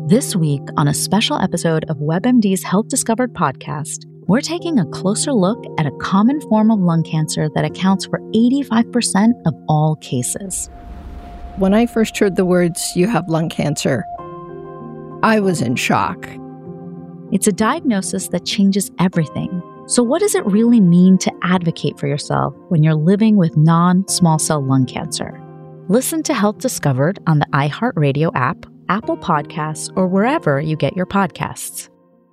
This week, on a special episode of WebMD's Health Discovered podcast, we're taking a closer look at a common form of lung cancer that accounts for 85% of all cases. When I first heard the words, "you have lung cancer," I was in shock. It's a diagnosis that changes everything. So what does it really mean to advocate for yourself when you're living with non-small cell lung cancer? Listen to Health Discovered on the iHeartRadio app, Apple Podcasts, or wherever you get your podcasts.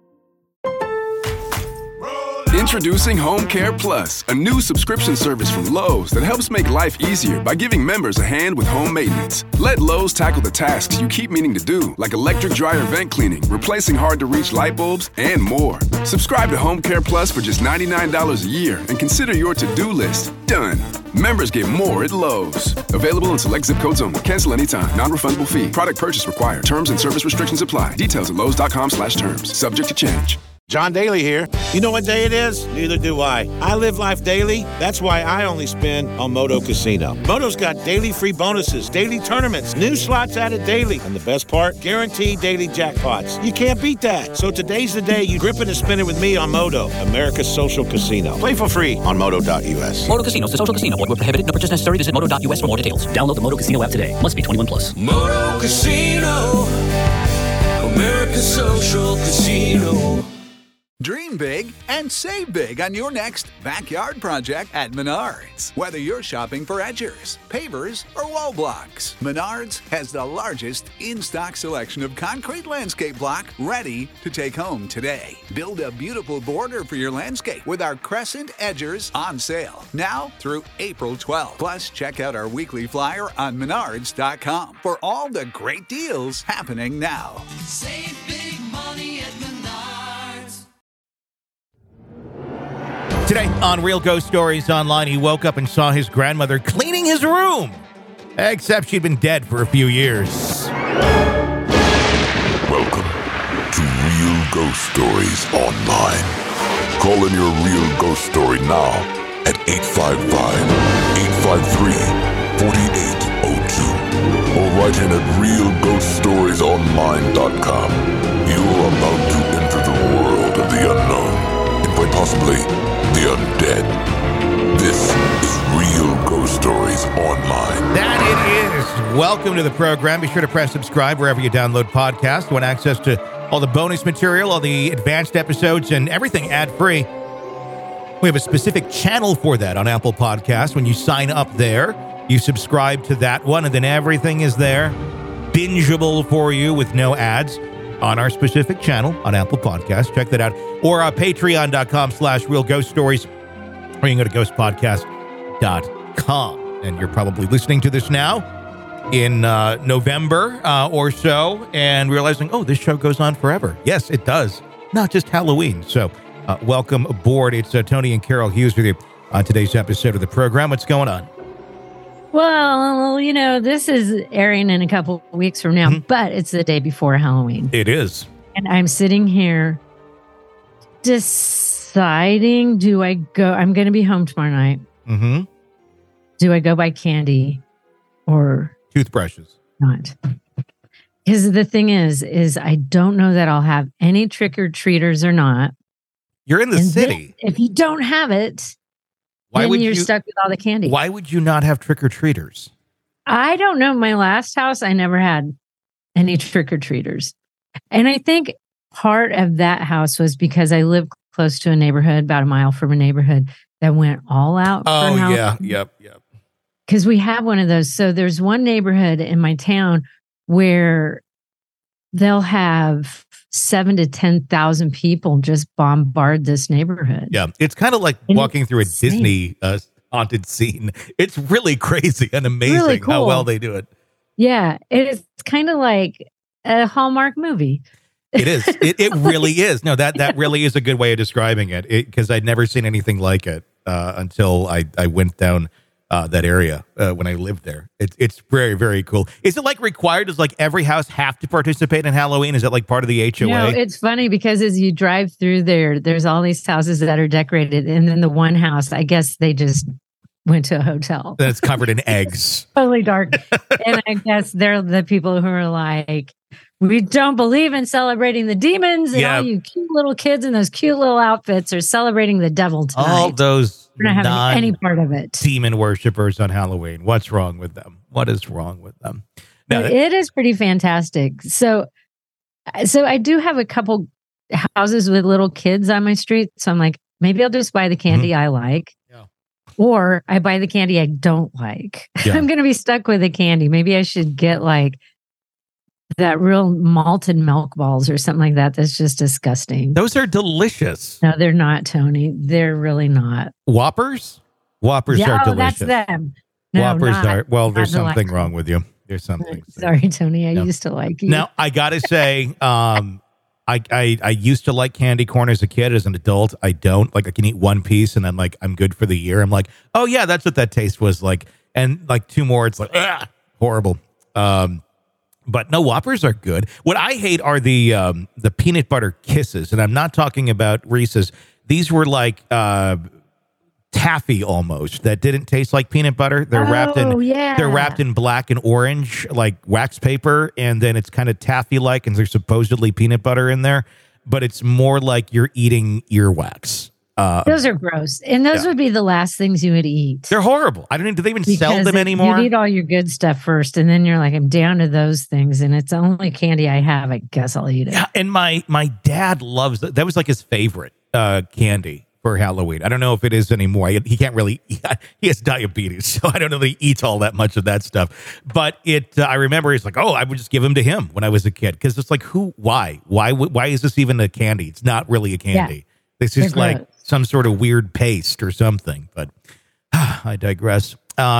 Introducing Home Care Plus, a new subscription service from Lowe's that helps make life easier by giving members a hand with home maintenance. Let Lowe's tackle the tasks you keep meaning to do, like electric dryer vent cleaning, replacing hard-to-reach light bulbs, and more. Subscribe to Home Care Plus for just $99 a year and consider your to-do list done. Members get more at Lowe's. Available in select zip codes only. Cancel anytime. Non-refundable fee. Product purchase required. Terms and service restrictions apply. Details at lowes.com/terms. Subject to change. John Daly here. You know what day it is? Neither do I. I live life daily. That's why I only spin on Moto Casino. Moto's got daily free bonuses, daily tournaments, new slots added daily. And the best part? Guaranteed daily jackpots. You can't beat that. So today's the day you grip it and spin it with me on Moto, America's social casino. Play for free on Moto.us. Moto Casino is a social casino. Void where prohibited. No purchase necessary. Visit Moto.us for more details. Download the Moto Casino app today. Must be 21 plus. Moto Casino, America's social casino. Dream big and save big on your next backyard project at Menards. Whether you're shopping for edgers, pavers, or wall blocks, Menards has the largest in-stock selection of concrete landscape block ready to take home today. Build a beautiful border for your landscape with our Crescent Edgers on sale now through April 12th. Plus, check out our weekly flyer on Menards.com for all the great deals happening now. Save big money at Menards. Today on Real Ghost Stories Online, he woke up and saw his grandmother cleaning his room, except she'd been dead for a few years. Welcome to Real Ghost Stories Online. Call in your real ghost story now at 855-853-4802 or write in at realghoststoriesonline.com. You're about to enter the world of the unknown and quite possibly the undead. This is Real Ghost Stories Online. That it is. Welcome to the program. Be sure to press subscribe wherever you download podcasts. You want access to all the bonus material, all the advanced episodes, and everything ad-free. We have a specific channel for that on Apple Podcasts. When you sign up there, you subscribe to that one, and then everything is there, bingeable for you with no ads on our specific channel on Apple Podcasts. Check that out. Or patreon.com/Real Ghost Stories, or you can go to ghostpodcast.com. And you're probably listening to this now in November or so and realizing, oh, this show goes on forever. Yes, it does. Not just Halloween. So welcome aboard. It's Tony and Carol Hughes with you on today's episode of the program. What's going on? Well, you know, this is airing in a couple of weeks from now, but it's the day before Halloween. It is. And I'm sitting here deciding, do I go? I'm going to be home tomorrow night. Mm-hmm. Do I go buy candy or toothbrushes? Not. Because the thing is I don't know that I'll have any trick-or-treaters or not. You're in the city. If you don't have it, then you're stuck with all the candy. Why would you not have trick-or-treaters? I don't know. My last house, I never had any trick-or-treaters. And I think part of that house was because I lived close to a neighborhood, about a mile from a neighborhood that went all out. Oh, yeah. Yep. Because we have one of those. So there's one neighborhood in my town where they'll have 7,000 to 10,000 people just bombard this neighborhood. Yeah, it's kind of like walking through a Disney haunted scene. It's really crazy and amazing really cool. How well they do it. Yeah, it's kind of like a Hallmark movie. It is. It really is. No, that really is a good way of describing it. Because I'd never seen anything like it until I went down that area when I lived there. It's very, very cool. Is it like required? Does like every house have to participate in Halloween? Is that like part of the HOA? No, it's funny because as you drive through there's all these houses that are decorated. And then the one house, I guess they just went to a hotel. That's covered in eggs. Totally dark. And I guess they're the people who are like, we don't believe in celebrating the demons, and all you cute little kids in those cute little outfits are celebrating the devil tonight. All those We're not having any part of it. Demon worshippers on Halloween. What's wrong with them? What is wrong with them? No, it is pretty fantastic. So I do have a couple houses with little kids on my street. So I'm like, maybe I'll just buy the candy I like. Yeah. Or I buy the candy I don't like. Yeah. I'm going to be stuck with the candy. Maybe I should get like that real malted milk balls or something like that. That's just disgusting. Those are delicious. No, they're not, Tony. They're really not. Whoppers? Whoppers are delicious. That's them. No, Whoppers are, well, there's something delightful. wrong with you. There's something. Sorry, Tony. I used to like you. Now, I got to say, I used to like candy corn as a kid. As an adult, I don't. Like, I can eat one piece and I'm good for the year. I'm like, oh, yeah, that's what that taste was like. And like two more, it's like, horrible. But no, Whoppers are good. What I hate are the peanut butter kisses. And I'm not talking about Reese's. These were like taffy almost that didn't taste like peanut butter. They're wrapped in black and orange like wax paper, and then it's kind of taffy like, and there's supposedly peanut butter in there, but it's more like you're eating earwax. Those are gross, and those would be the last things you would eat. They're horrible. I don't know. Do they even sell them anymore? You eat all your good stuff first, and then you're like, I'm down to those things, and it's the only candy I have. I guess I'll eat it. Yeah, and my dad loves that. That was like his favorite candy for Halloween. I don't know if it is anymore. He can't really. He has diabetes, so I don't know that he eats all that much of that stuff. But I remember he's like, oh, I would just give them to him when I was a kid, because it's like, why is this even a candy? It's not really a candy. Yeah. This is like some sort of weird paste or something. But I digress.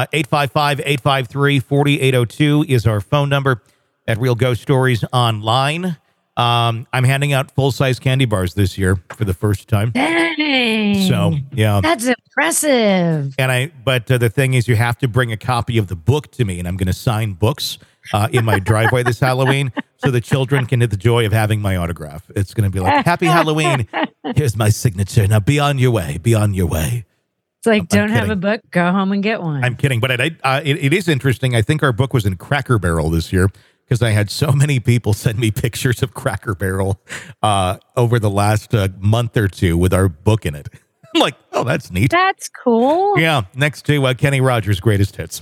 855-853-4802 is our phone number at Real Ghost Stories Online. I'm handing out full-size candy bars this year for the first time. Dang. So, yeah. That's impressive. But the thing is, you have to bring a copy of the book to me, and I'm going to sign books in my driveway this Halloween so the children can have the joy of having my autograph. It's going to be like, Happy Halloween. Here's my signature. Now be on your way. Be on your way. It's like, don't have a book, go home and get one. I'm kidding. But it is interesting. I think our book was in Cracker Barrel this year, because I had so many people send me pictures of Cracker Barrel over the last month or two with our book in it. I'm like, oh, that's neat. That's cool. Yeah, next to Kenny Rogers' Greatest Hits.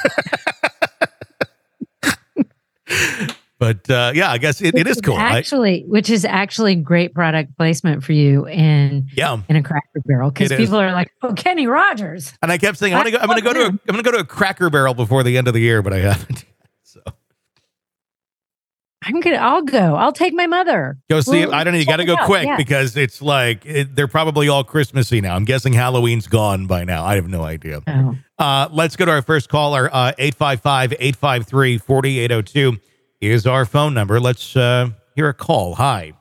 But yeah, I guess it is cool. Which is actually great product placement for you in a Cracker Barrel, because people are like, "Oh, Kenny Rogers." And I kept saying, I'm going to go to a Cracker Barrel before the end of the year, but I haven't. So I'll go. I'll take my mother. Go see it. I don't know. You got to go quick because it's like they're probably all Christmassy now. I'm guessing Halloween's gone by now. I have no idea. Oh. Let's go to our first caller. 855-853-4802 is our phone number. Let's hear a call. Hi.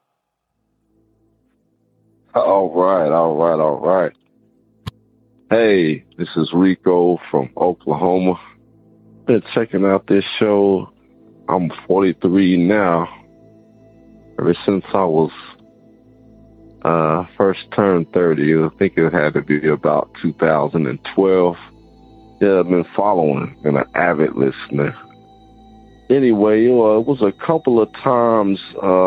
All right. Hey, this is Rico from Oklahoma. Been checking out this show. I'm 43 now. Ever since I was first turned 30, I think it had to be about 2012. Yeah, I've been following and an avid listener. Anyway, it was a couple of times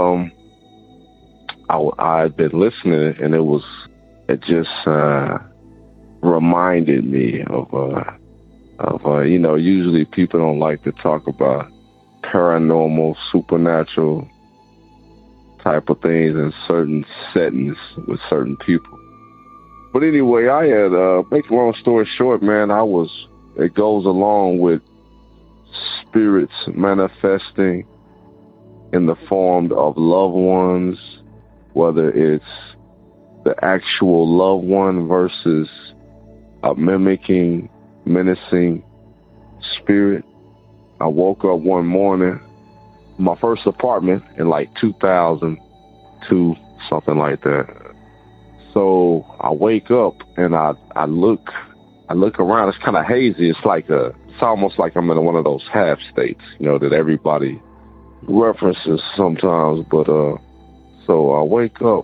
I'd been listening, and it just reminded me of usually people don't like to talk about paranormal, supernatural type of things in certain settings with certain people. But anyway, I had, make a long story short, man, it goes along with spirits manifesting in the form of loved ones, whether it's the actual loved one versus a menacing spirit. I woke up one morning, my first apartment in like 2002, something like that. So I wake up and I look around. It's kind of hazy. It's almost like I'm in one of those half states, that everybody references sometimes. But so I wake up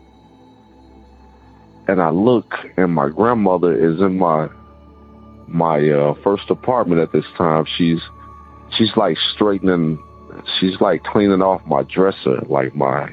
and I look, and my grandmother is in my first apartment at this time. She's like straightening she's like cleaning off my dresser, like my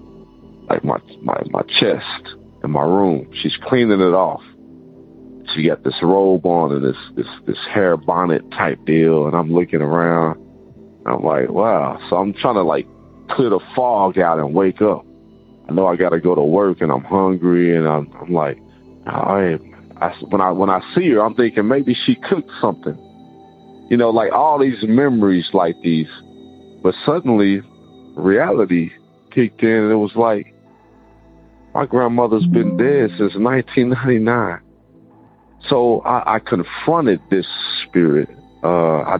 chest in my room. She's cleaning it off. She got this robe on and this hair bonnet type deal, and I'm looking around. I'm like, wow. So I'm trying to like clear the fog out and wake up. I know I got to go to work, and I'm hungry, and I'm like, all right. When I see her, I'm thinking maybe she cooked something. You know, like all these memories like these. But suddenly, reality kicked in, and it was like, my grandmother's been dead since 1999. So I confronted this spirit. I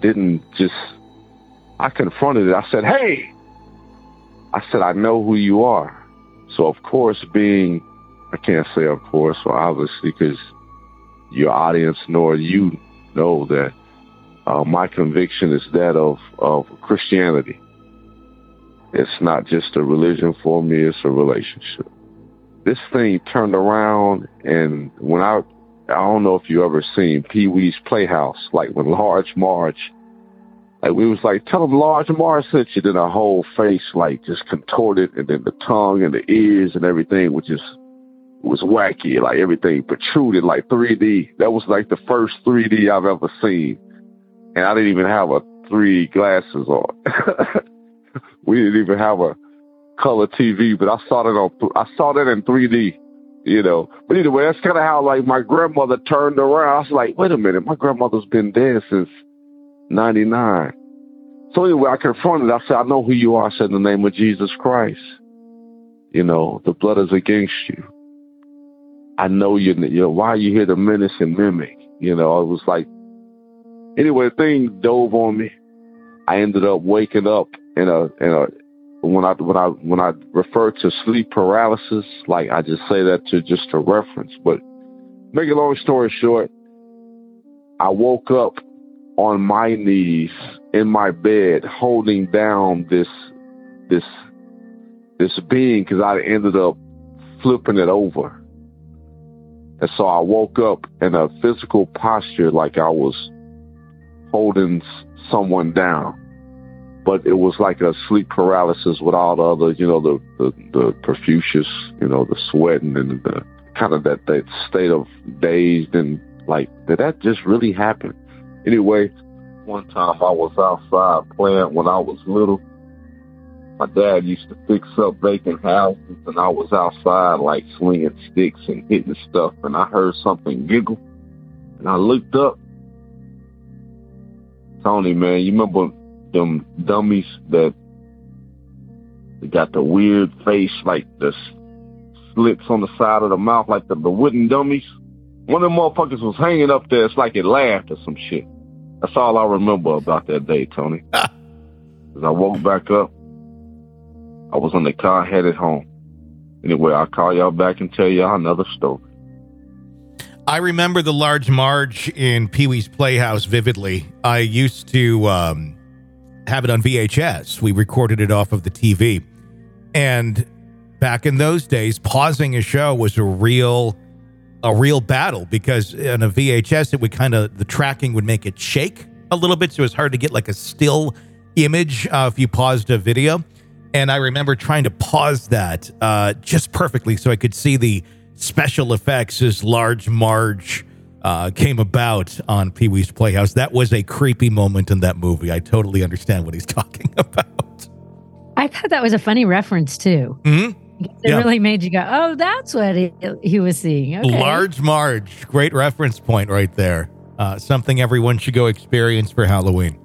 confronted it. I said, hey! I said, I know who you are. So, of course, I can't say of course, so obviously, because your audience nor you know that my conviction is that of Christianity. It's not just a religion for me, it's a relationship. This thing turned around, and when I don't know if you ever seen Pee-wee's Playhouse, like when Large Marge, like we was like, tell them Large Marge sent you, then her whole face like just contorted, and then the tongue and the ears and everything was wacky, like everything protruded like 3D. That was like the first 3D I've ever seen. And I didn't even have a 3D glasses on. We didn't even have a color TV, but I saw that in 3D, you know. But anyway, that's kind of how like my grandmother turned around. I was like, wait a minute, my grandmother's been dead since 99. So anyway, I confronted her. I said, I know who you are. I said, in the name of Jesus Christ, you know, the blood is against you. I know you know, why are you here to menace and mimic? You know, it was like, anyway, the thing dove on me. I ended up waking up when I refer to sleep paralysis, like I just say that just to reference. But make a long story short, I woke up on my knees in my bed, holding down this being, because I ended up flipping it over. And so I woke up in a physical posture like I was holding someone down. But it was like a sleep paralysis with all the other, you know, the profuse, you know, the sweating and the kind of that state of dazed, and like, did that just really happen? Anyway, one time I was outside playing when I was little. My dad used to fix up vacant houses, and I was outside like slinging sticks and hitting stuff, and I heard something giggle, and I looked up. Tony, man, you remember them dummies that they got the weird face, like the slits on the side of the mouth, like the wooden dummies? One of them motherfuckers was hanging up there. It's like it laughed or some shit. That's all I remember about that day, Tony. As I woke back up, I was in the car headed home. Anyway, I'll call y'all back and tell y'all another story. I remember the Large Marge in Pee-wee's Playhouse vividly. I used to have it on VHS. We recorded it off of the TV. And back in those days, pausing a show was a real battle, because in a VHS, it would the tracking would make it shake a little bit. So it was hard to get like a still image if you paused a video. And I remember trying to pause that just perfectly so I could see the special effects as Large Marge came about on Pee-wee's Playhouse. That was a creepy moment in that movie. I totally understand what he's talking about. I thought that was a funny reference too. Mm-hmm. It really made you go, oh, that's what he was seeing. Okay. Large Marge. Great reference point right there. Something everyone should go experience for Halloween.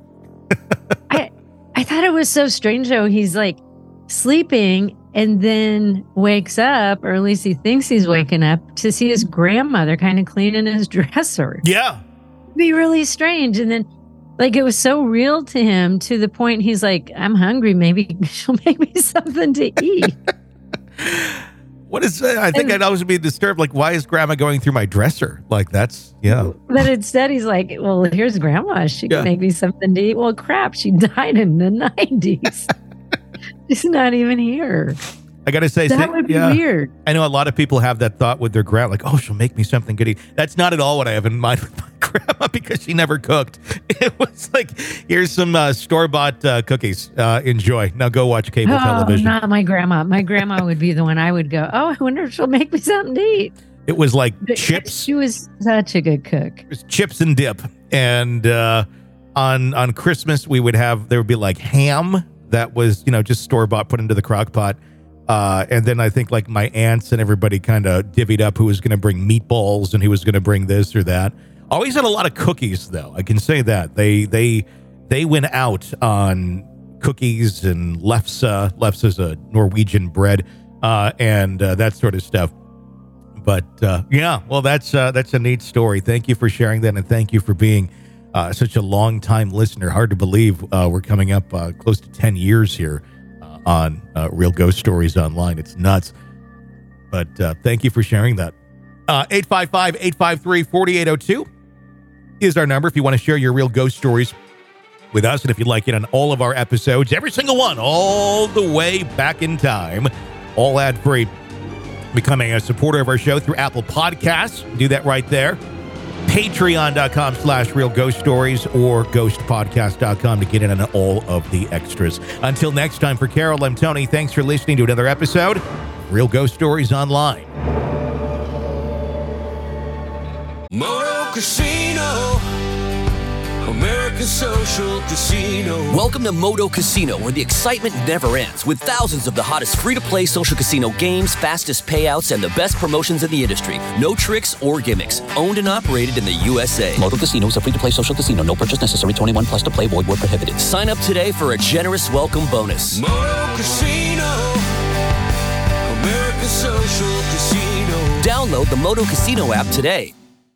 I thought it was so strange, though. He's like sleeping and then wakes up, or at least he thinks he's waking up, to see his grandmother kind of cleaning his dresser. Yeah. It'd be really strange. And then like it was so real to him, to the point he's like, I'm hungry. Maybe she'll make me something to eat. What is that? I think I'd always be disturbed. Like, why is grandma going through my dresser? Like, that's, yeah. But instead, he's like, well, here's grandma. She can make me something to eat. Well, crap. She died in the 90s. She's not even here. I got to say, that would be weird. I know a lot of people have that thought with their grandma, like, oh, she'll make me something good to eat. That's not at all what I have in mind with my grandma because she never cooked. It was like, here's some store-bought cookies. Enjoy. Now go watch cable television. Not my grandma. My grandma would be the one I would go, oh, I wonder if she'll make me something to eat. It was like chips. She was such a good cook. It was chips and dip. And on Christmas, there would be like ham that was, just store-bought, put into the crock pot. And then I think like my aunts and everybody kind of divvied up who was going to bring meatballs and who was going to bring this or that. Always had a lot of cookies, though. I can say that. They went out on cookies and lefse. Lefse is a Norwegian bread and that sort of stuff. But that's a neat story. Thank you for sharing that, and thank you for being such a long-time listener. Hard to believe we're coming up close to 10 years here on Real Ghost Stories Online. It's nuts. But thank you for sharing that. 855-853-4802 is our number if you want to share your real ghost stories with us, and if you'd like it on all of our episodes, every single one, all the way back in time, all ad-free. Becoming a supporter of our show through Apple Podcasts. Do that right there. Patreon.com/Real Ghost Stories or ghostpodcast.com to get in on all of the extras. Until next time, for Carol, I'm Tony. Thanks for listening to another episode of Real Ghost Stories Online. Moto Casino, America's social casino. Welcome to Moto Casino, where the excitement never ends, with thousands of the hottest free-to-play social casino games, fastest payouts, and the best promotions in the industry. No tricks or gimmicks. Owned and operated in the USA. Moto Casino is a free-to-play social casino. No purchase necessary. 21 plus to play. Void where prohibited. Sign up today for a generous welcome bonus. Moto Casino, America's social casino. Download the Moto Casino app today.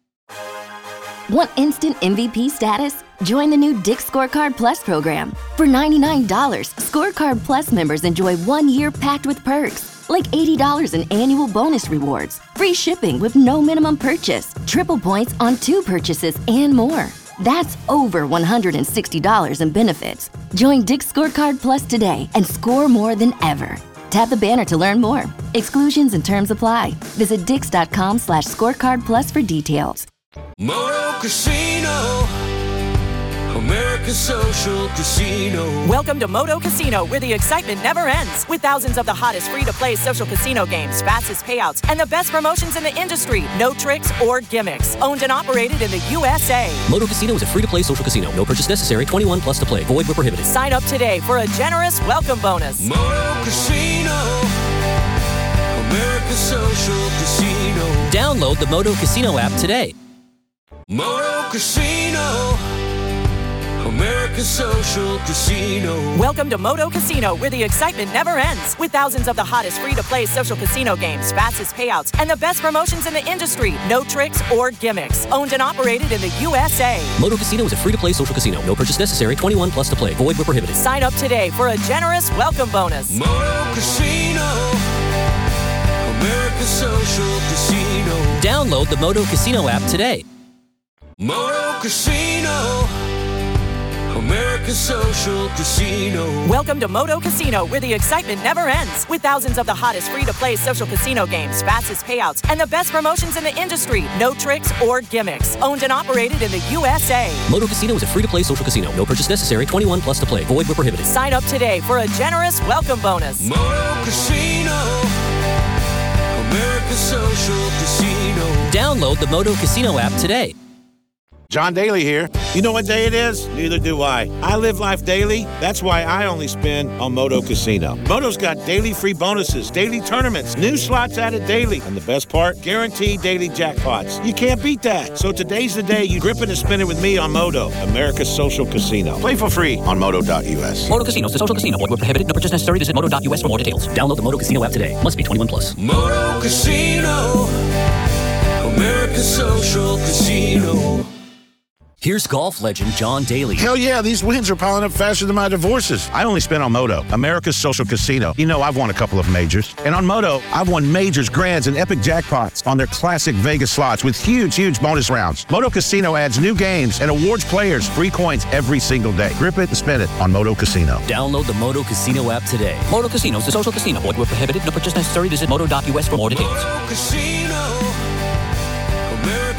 Want instant MVP status? Join the new Dick's Scorecard Plus program. For $99, Scorecard Plus members enjoy 1 year packed with perks, like $80 in annual bonus rewards, free shipping with no minimum purchase, triple points on 2 purchases, and more. That's over $160 in benefits. Join Dick's Scorecard Plus today and score more than ever. Tap the banner to learn more. Exclusions and terms apply. Visit dix.com/scorecard plus for details. Moto Casino, America's social casino. Welcome to Moto Casino, where the excitement never ends. With thousands of the hottest free-to-play social casino games, fastest payouts, and the best promotions in the industry. No tricks or gimmicks. Owned and operated in the USA. Moto Casino is a free-to-play social casino. No purchase necessary. 21 plus to play. Void where prohibited. Sign up today for a generous welcome bonus. Moto Casino, America's social casino. Download the Moto Casino app today. Moto Casino, America's social casino. Welcome to Moto Casino, where the excitement never ends. With thousands of the hottest free-to-play social casino games, fastest payouts, and the best promotions in the industry. No tricks or gimmicks. Owned and operated in the USA. Moto Casino is a free-to-play social casino. No purchase necessary. 21 plus to play. Void where prohibited. Sign up today for a generous welcome bonus. Moto Casino, America's social casino. Download the Moto Casino app today. Moto Casino, America's social casino. Welcome to Moto Casino, where the excitement never ends. With thousands of the hottest free-to-play social casino games, fastest payouts, and the best promotions in the industry. No tricks or gimmicks. Owned and operated in the USA. Moto Casino is a free-to-play social casino. No purchase necessary. 21 plus to play. Void where prohibited. Sign up today for a generous welcome bonus. Moto Casino, America's social casino. Download the Moto Casino app today. John Daly here. You know what day it is? Neither do I. I live life daily. That's why I only spin on Moto Casino. Moto's got daily free bonuses, daily tournaments, new slots added daily, and the best part, guaranteed daily jackpots. You can't beat that. So today's the day you grip it and spin it with me on Moto, America's social casino. Play for free on Moto.us. Moto Casino is a social casino. Void where prohibited. No purchase necessary. Visit Moto.us for more details. Download the Moto Casino app today. Must be 21 plus. Moto Casino, America's social casino. Here's golf legend John Daly. Hell yeah, these wins are piling up faster than my divorces. I only spin on Moto, America's social casino. You know, I've won a couple of majors. And on Moto, I've won majors, grands, and epic jackpots on their classic Vegas slots with huge, huge bonus rounds. Moto Casino adds new games and awards players free coins every single day. Grip it and spin it on Moto Casino. Download the Moto Casino app today. Moto Casino is a social casino. Void where prohibited. No purchase necessary. Visit Moto.us for more details. Moto Casino, America's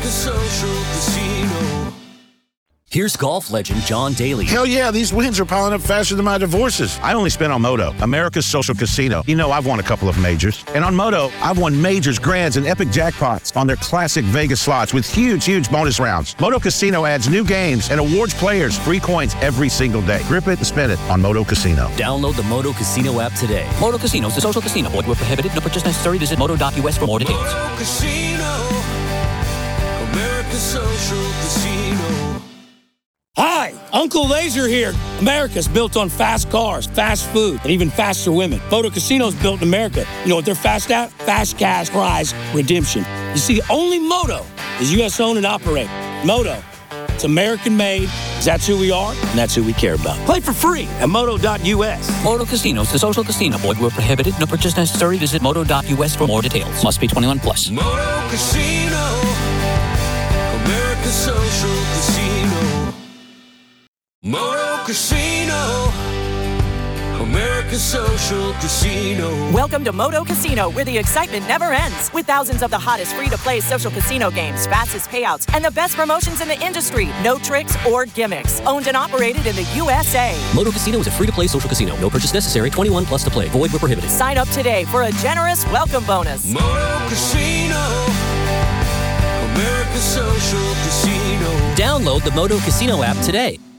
America Social Casino. Here's golf legend John Daly. Hell yeah, these wins are piling up faster than my divorces. I only spent on Moto, America's Social Casino. You know, I've won a couple of majors. And on Moto, I've won majors, grands, and epic jackpots on their classic Vegas slots with huge bonus rounds. Moto Casino adds new games and awards players free coins every single day. Grip it and spin it on Moto Casino. Download the Moto Casino app today. Moto Casino is a social casino. Void where prohibited. No purchase necessary. Visit moto.us for more details. Moto Casino. America Social Casino. Hi, Uncle Laser here. America's built on fast cars, fast food, and even faster women. Moto Casino's built in America. You know what they're fast at? Fast cash prize redemption. You see, only Moto is U.S. owned and operated. Moto, it's American made, because that's who we are, and that's who we care about. Play for free at moto.us. Moto Casino is a social casino. Void where prohibited. No purchase necessary. Visit moto.us for more details. Must be 21 plus. Moto Casino. America Social Casino. Moto Casino. America Social Casino. Welcome to Moto Casino, where the excitement never ends. With thousands of the hottest free-to-play social casino games, fastest payouts, and the best promotions in the industry. No tricks or gimmicks. Owned and operated in the USA. Moto Casino is a free-to-play social casino. No purchase necessary. 21 plus to play. Void where prohibited. Sign up today for a generous welcome bonus. Moto Casino. America Social Casino. Download the Moto Casino app today.